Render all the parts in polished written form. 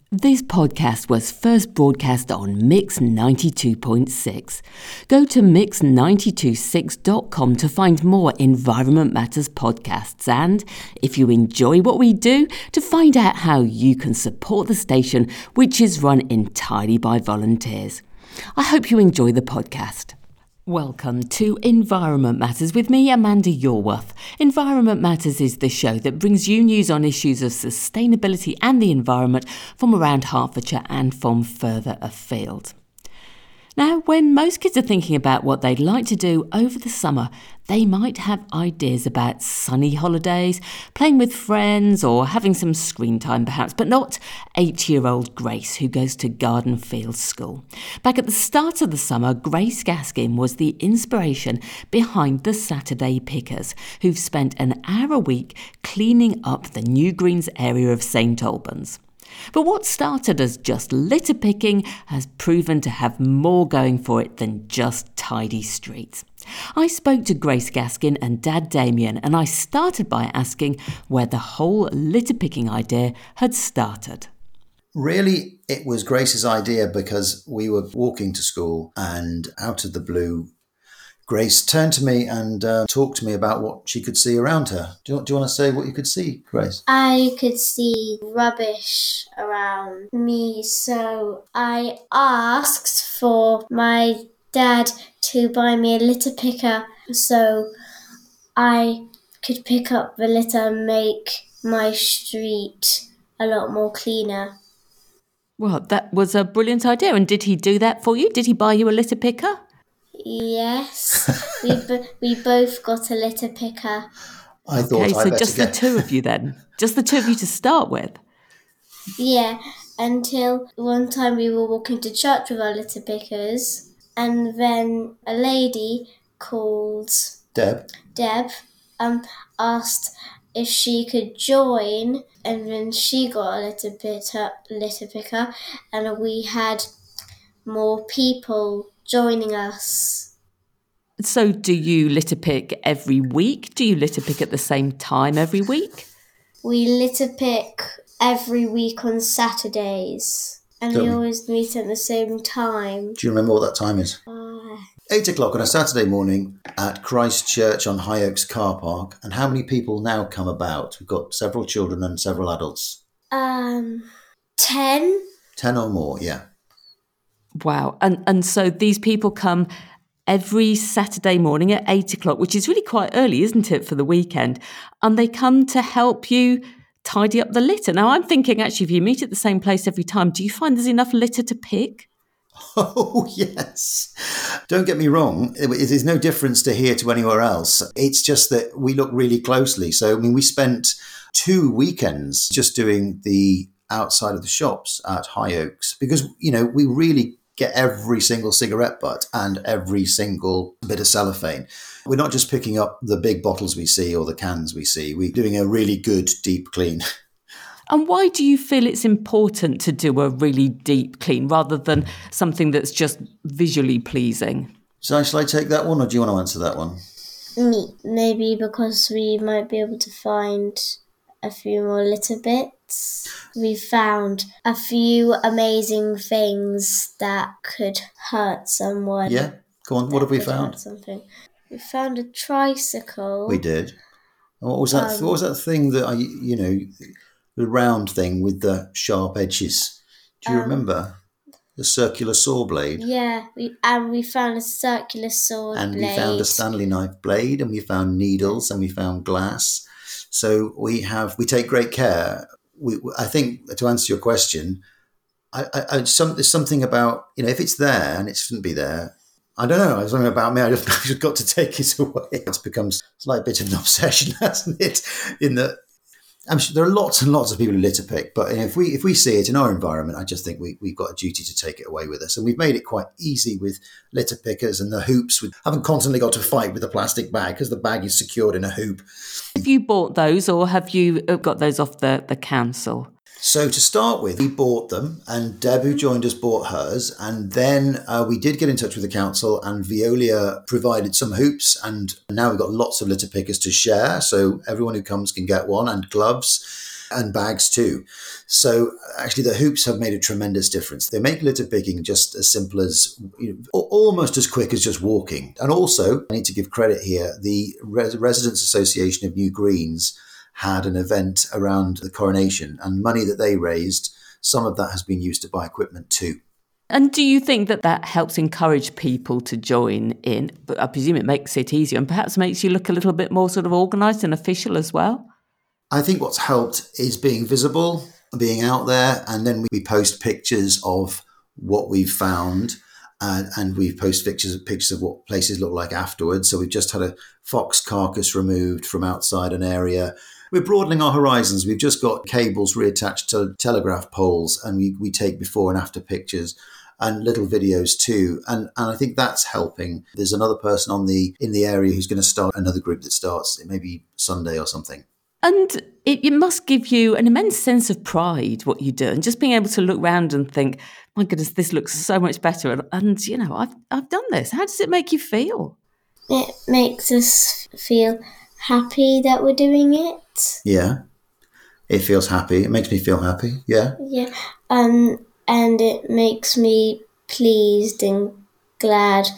This podcast was first broadcast on Mix 92.6. Go to mix926.com to find more Environment Matters podcasts and, if you enjoy what we do, to find out how you can support the station, which is run entirely by volunteers. I hope you enjoy the podcast. Welcome to Environment Matters with me, Amanda Yorworth. Environment Matters is the show that brings you news on issues of sustainability and the environment from around Hertfordshire and from further afield. Now, when most kids are thinking about what they'd like to do over the summer, they might have ideas about sunny holidays, playing with friends or having some screen time perhaps, but not 8-year-old Grace, who goes to Gardenfield School. Back at the start of the summer, Grace Gaskin was the inspiration behind the Saturday Pickers, who've spent an hour a week cleaning up the New Greens area of St Albans. But what started as just litter picking has proven to have more going for it than just tidy streets. I spoke to Grace Gaskin and Dad Damien, and I started by asking where the whole litter picking idea had started. Really, it was Grace's idea because we were walking to school and out of the blue, Grace turned to me and talked to me about what she could see around her. Do you want to say what you could see, Grace? I could see rubbish around me, so I asked for my dad to buy me a litter picker so I could pick up the litter and make my street a lot more cleaner. Well, that was a brilliant idea. And did he do that for you? Did he buy you a litter picker? Yes, we both got a litter picker. So just the two of you then? Just the two of you to start with? Yeah, until one time we were walking to church with our litter pickers, and then a lady called Deb asked if she could join, and then she got a litter picker, and we had more people joining us. So do you litter pick every week? Do you litter pick at the same time every week? We litter pick every week on Saturdays, and we always meet at the same time. Do you remember what that time is? 8 o'clock on a Saturday morning at Christ Church on High Oaks car park. And how many people now come about? We've got several children and several adults. 10. 10 or more, yeah. Wow. And so these people come every Saturday morning at 8 o'clock, which is really quite early, isn't it, for the weekend? And they come to help you tidy up the litter. Now, I'm thinking, actually, if you meet at the same place every time, do you find there's enough litter to pick? Oh, yes. Don't get me wrong. There's no difference to here to anywhere else. It's just that we look really closely. So, we spent 2 weekends just doing the outside of the shops at High Oaks because, we really get every single cigarette butt and every single bit of cellophane. We're not just picking up the big bottles we see or the cans we see. We're doing a really good deep clean. And why do you feel it's important to do a really deep clean rather than something that's just visually pleasing? So shall I take that one or do you want to answer that one? Me. Maybe because we might be able to find a few more litter bits. We found a few amazing things that could hurt someone. Yeah, go on. What have we found? Something. We found a tricycle. We did. And what was that? What was that thing that the round thing with the sharp edges? Do you remember the circular saw blade? Yeah, we found a circular saw blade. And we found a Stanley knife blade, and we found needles, and we found glass. So we take great care. I think to answer your question, there's something about if it's there and it shouldn't be there. I don't know. It's something about me. I've just got to take it away. It's become like a bit of an obsession, hasn't it? I'm sure there are lots and lots of people who litter pick, but if we see it in our environment, I just think we've got a duty to take it away with us. And we've made it quite easy with litter pickers and the hoops. We haven't constantly got to fight with a plastic bag because the bag is secured in a hoop. Have you bought those or have you got those off the council? So to start with, we bought them and Deb, who joined us, bought hers. And then we did get in touch with the council and Veolia provided some hoops. And now we've got lots of litter pickers to share. So everyone who comes can get one and gloves. and bags too. So actually the hoops have made a tremendous difference. They make litter picking just as simple as, almost as quick as just walking. And also, I need to give credit here, the Residents Association of New Greens had an event around the coronation, and money that they raised, some of that has been used to buy equipment too. And do you think that that helps encourage people to join in? But I presume it makes it easier and perhaps makes you look a little bit more sort of organised and official as well? I think what's helped is being visible, being out there, and then we post pictures of what we've found, and we post pictures of what places look like afterwards. So we've just had a fox carcass removed from outside an area. We're broadening our horizons. We've just got cables reattached to telegraph poles, and we take before and after pictures and little videos too. And I think that's helping. There's another person in the area who's going to start another group that starts maybe Sunday or something. And it must give you an immense sense of pride, what you do, and just being able to look around and think, my goodness, this looks so much better. And I've done this. How does it make you feel? It makes us feel happy that we're doing it. Yeah. It feels happy. It makes me feel happy. Yeah. Yeah. And it makes me pleased and glad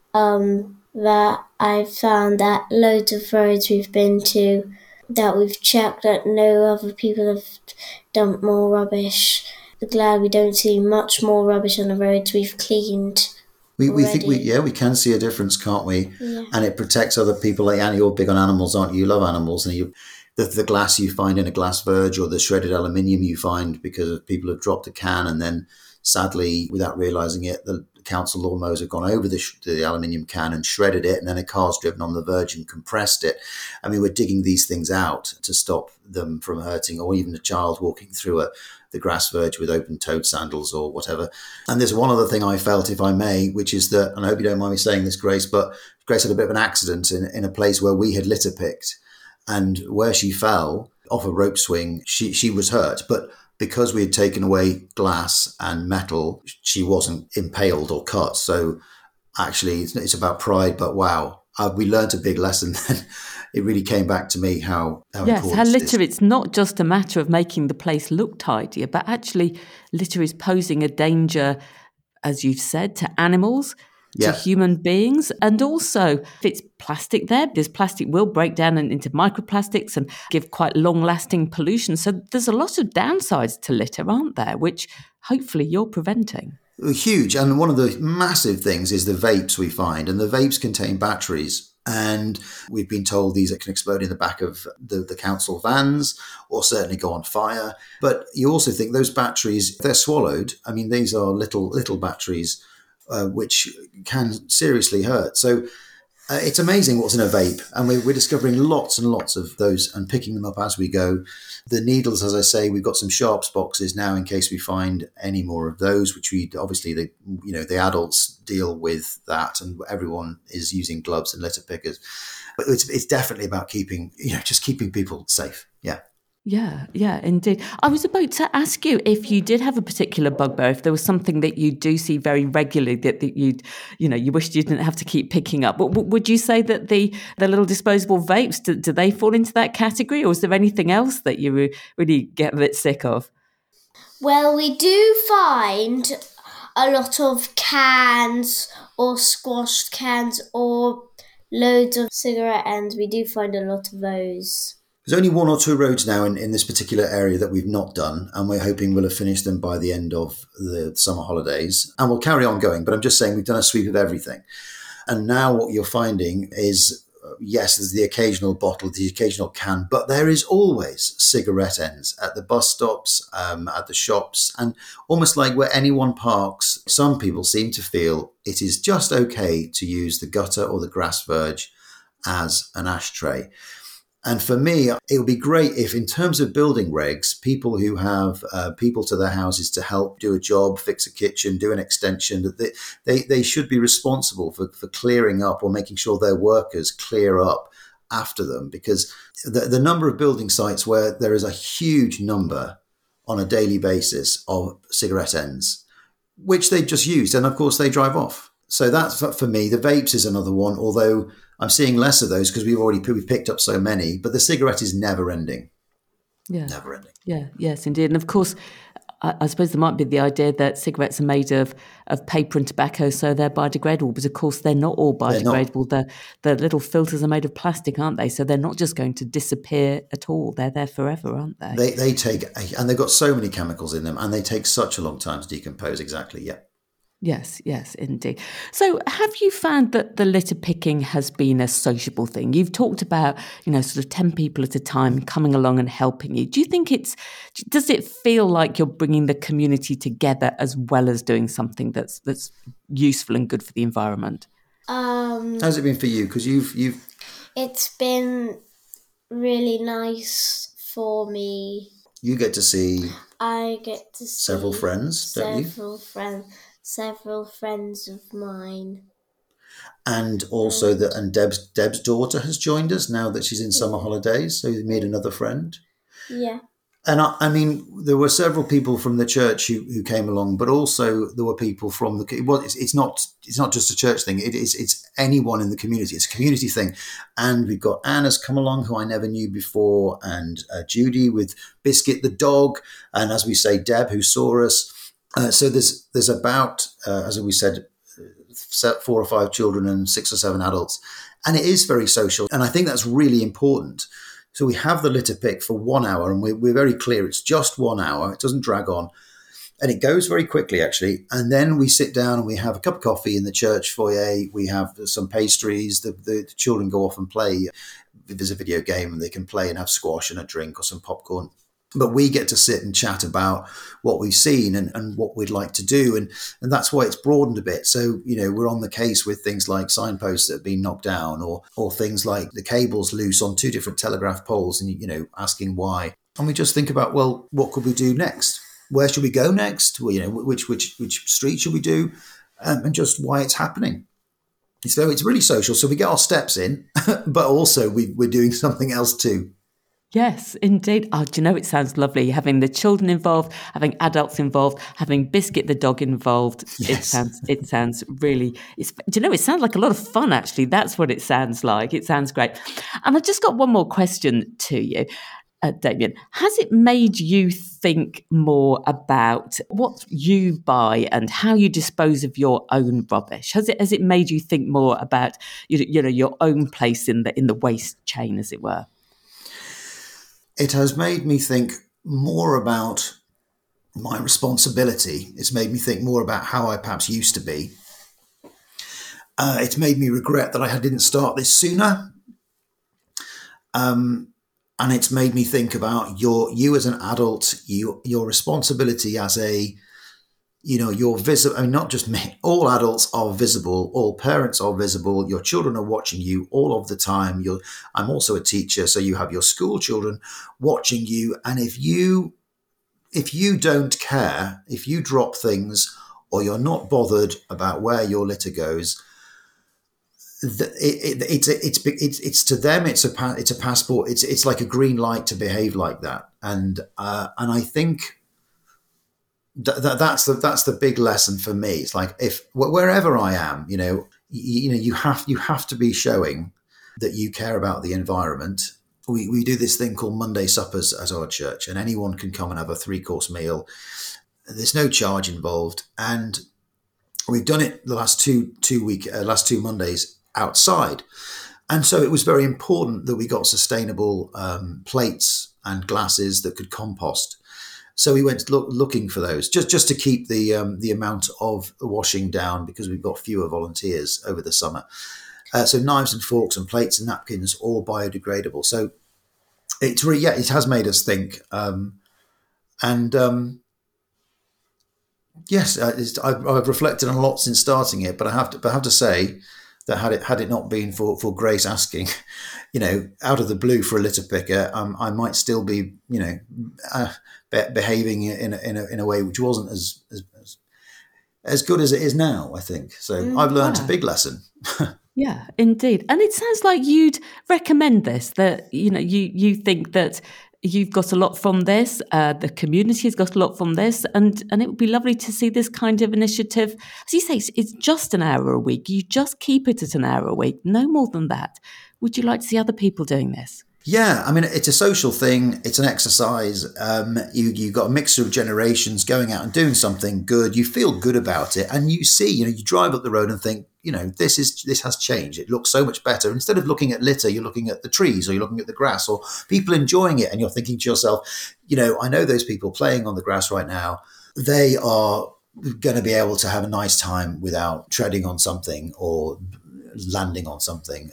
that I've found that loads of roads we've been to, that we've checked that no other people have dumped more rubbish. I'm glad we don't see much more rubbish on the roads we've cleaned. We think we can see a difference, can't we? Yeah. And it protects other people. Like Annie, you're big on animals, aren't you? You love animals, and the glass you find in a glass verge, or the shredded aluminium you find because people have dropped a can, and then sadly, without realising it, the council lawnmowers have gone over the aluminium can and shredded it, and then a car's driven on the verge and compressed it. I mean, we're digging these things out to stop them from hurting, or even a child walking through the grass verge with open-toed sandals or whatever. And there's one other thing I felt, if I may, which is that, and I hope you don't mind me saying this, Grace, but Grace had a bit of an accident in a place where we had litter picked, and where she fell off a rope swing, she was hurt. But because we had taken away glass and metal, she wasn't impaled or cut. So actually, it's about pride, but wow, we learned a big lesson then. It really came back to me how important how litter, it is. it's not just a matter of making the place look tidier, but actually litter is posing a danger, as you've said, to animals, to human beings. And also, if it's plastic this plastic will break down into microplastics and give quite long-lasting pollution. So there's a lot of downsides to litter, aren't there, which hopefully you're preventing. Huge. And one of the massive things is the vapes we find. And the vapes contain batteries. And we've been told these can explode in the back of the council vans or certainly go on fire. But you also think those batteries, if they're swallowed, I mean, these are little batteries which can seriously hurt. So it's amazing what's in a vape. And we're discovering lots and lots of those and picking them up as we go. The needles, as I say, we've got some sharps boxes now in case we find any more of those, which we obviously, the adults deal with that, and everyone is using gloves and litter pickers. But it's definitely about keeping people safe. Yeah. Yeah, indeed. I was about to ask you if you did have a particular bugbear, if there was something that you do see very regularly that you wished you didn't have to keep picking up. But would you say that the little disposable vapes, do they fall into that category, or is there anything else that you really get a bit sick of? Well, we do find a lot of cans or squashed cans or loads of cigarette ends. We do find a lot of those. There's only one or two roads now in this particular area that we've not done, and we're hoping we'll have finished them by the end of the summer holidays. And we'll carry on going, but I'm just saying we've done a sweep of everything. And now what you're finding is, yes, there's the occasional bottle, the occasional can, but there is always cigarette ends at the bus stops, at the shops, and almost like where anyone parks, some people seem to feel it is just okay to use the gutter or the grass verge as an ashtray. And for me, it would be great if, in terms of building regs, people who have people to their houses to help do a job, fix a kitchen, do an extension, that they should be responsible for clearing up or making sure their workers clear up after them. Because the number of building sites where there is a huge number on a daily basis of cigarette ends, which they've just used, and of course they drive off. So that's, for me, the vapes is another one, although I'm seeing less of those because we've picked up so many, but the cigarette is never ending. Yeah. Never ending. Yeah. Yes, indeed. And of course, I suppose there might be the idea that cigarettes are made of paper and tobacco, so they're biodegradable. But of course, they're not all They're not. biodegradable. The little filters are made of plastic, aren't they? So they're not just going to disappear at all. They're there forever, aren't they? They take, and they've got so many chemicals in them, and they take such a long time to decompose. Exactly. Yeah. Yes, yes, indeed. So have you found that the litter picking has been a sociable thing? You've talked about, sort of 10 people at a time coming along and helping you. Do you think does it feel like you're bringing the community together as well as doing something that's useful and good for the environment? How's it been for you? Because you've. It's been really nice for me. You get to see. I get to see several friends, don't you? Several friends of mine. And also Deb's daughter has joined us now that she's in summer holidays. So you made another friend. Yeah. And I mean, there were several people from the church who came along, but also there were people from it's not just a church thing. It's anyone in the community. It's a community thing. And we've got Anna's come along, who I never knew before, and Judy with Biscuit the dog, and as we say, Deb, who saw us. So there's about, as we said, 4 or 5 children and 6 or 7 adults. And it is very social. And I think that's really important. So we have the litter pick for 1 hour, and we're very clear it's just 1 hour. It doesn't drag on. And it goes very quickly, actually. And then we sit down and we have a cup of coffee in the church foyer. We have some pastries. The children go off and play. There's a video game and they can play and have squash and a drink or some popcorn. But we get to sit and chat about what we've seen and what we'd like to do. And that's why it's broadened a bit. So, we're on the case with things like signposts that have been knocked down or things like the cables loose on 2 different telegraph poles and, asking why. And we just think about, well, what could we do next? Where should we go next? Well, which street should we do? And just why it's happening. So it's really social. So we get our steps in, but also we're doing something else too. Yes, indeed. Oh, do you know, it sounds lovely having the children involved, having adults involved, having Biscuit the dog involved. Yes. It sounds really, it sounds like a lot of fun, actually. That's what it sounds like. It sounds great. And I've just got one more question to you, Damien. Has it made you think more about what you buy and how you dispose of your own rubbish? Has it made you think more about, your own place in the waste chain, as it were? It has made me think more about my responsibility. It's made me think more about how I perhaps used to be. It's made me regret that I didn't start this sooner. And it's made me think about you as an adult, your responsibility as you're visible. I mean, not just me. All adults are visible. All parents are visible. Your children are watching you all of the time. I'm also a teacher, so you have your school children watching you. And if you don't care, if you drop things or you're not bothered about where your litter goes, it's to them. It's a passport. It's like a green light to behave like that. And I think. That's the big lesson for me. It's like if wherever I am, you have to be showing that you care about the environment. We do this thing called Monday suppers at our church, and anyone can come and have a 3-course meal. There's no charge involved, and we've done it the last two Mondays outside, and so it was very important that we got sustainable plates and glasses that could compost. So we went looking for those just to keep the amount of washing down, because we've got fewer volunteers over the summer. So knives and forks and plates and napkins, all biodegradable. So it's really, it has made us think. Yes, I've reflected on a lot since starting it, but I have to say that had it not been for Grace asking, out of the blue for a litter picker, I might still be, behaving in a way which wasn't as good as it is now, I think. So I've learned a big lesson. Yeah, indeed. And it sounds like you'd recommend this, that, you think that you've got a lot from this, the community has got a lot from this, and it would be lovely to see this kind of initiative. As you say, it's just an hour a week. You just keep it at an hour a week, no more than that. Would you like to see other people doing this? Yeah, I mean, it's a social thing. It's an exercise. You got a mixture of generations going out and doing something good. You feel good about it, and you see, you drive up the road and think, this has changed. It looks so much better. Instead of looking at litter, you're looking at the trees, or you're looking at the grass, or people enjoying it, and you're thinking to yourself, I know those people playing on the grass right now. They are going to be able to have a nice time without treading on something or landing on something.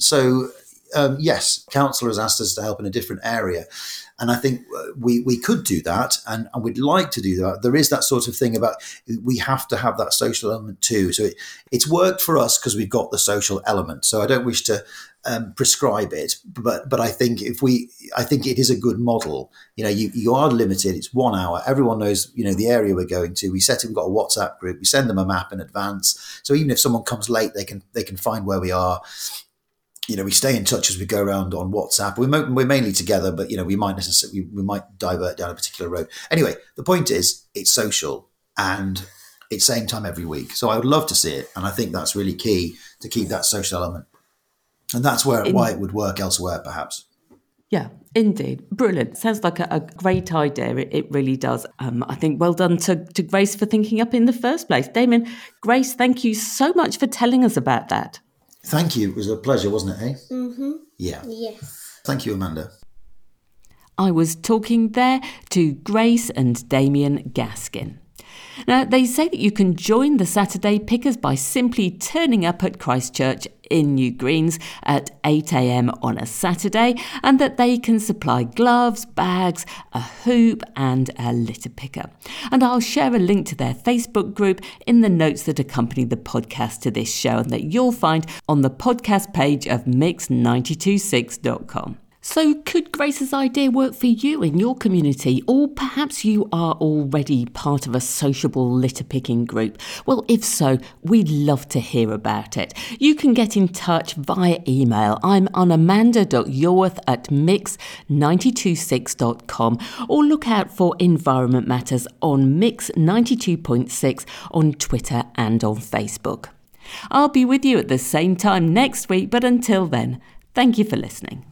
Yes, council has asked us to help in a different area. And I think we could do that, and we'd like to do that. There is that sort of thing about we have to have that social element too. So it's worked for us because we've got the social element. So I don't wish to prescribe it, but I think I think it is a good model. You are limited. It's 1 hour. Everyone knows the area we're going to. We've got a WhatsApp group. We send them a map in advance. So even if someone comes late, they can find where we are. We stay in touch as we go around on WhatsApp. We're mainly together, but we might divert down a particular road. Anyway, the point is, it's social and it's same time every week. So I would love to see it, and I think that's really key to keep that social element. And that's why it would work elsewhere, perhaps. Yeah, indeed. Brilliant. Sounds like a great idea. It really does. I think well done to Grace for thinking up in the first place. Damien, Grace, thank you so much for telling us about that. Thank you. It was a pleasure, wasn't it, eh? Mm-hmm. Yeah. Yes. Thank you, Amanda. I was talking there to Grace and Damien Gaskin. Now, they say that you can join the Saturday Pickers by simply turning up at Christchurch in New Greens at 8 a.m. on a Saturday, and that they can supply gloves, bags, a hoop and a litter picker. And I'll share a link to their Facebook group in the notes that accompany the podcast to this show, and that you'll find on the podcast page of mix926.com. So could Grace's idea work for you in your community? Or perhaps you are already part of a sociable litter picking group? Well, if so, we'd love to hear about it. You can get in touch via email. I'm on amanda.yorworth@mix926.com, or look out for Environment Matters on Mix 92.6 on Twitter and on Facebook. I'll be with you at the same time next week, but until then, thank you for listening.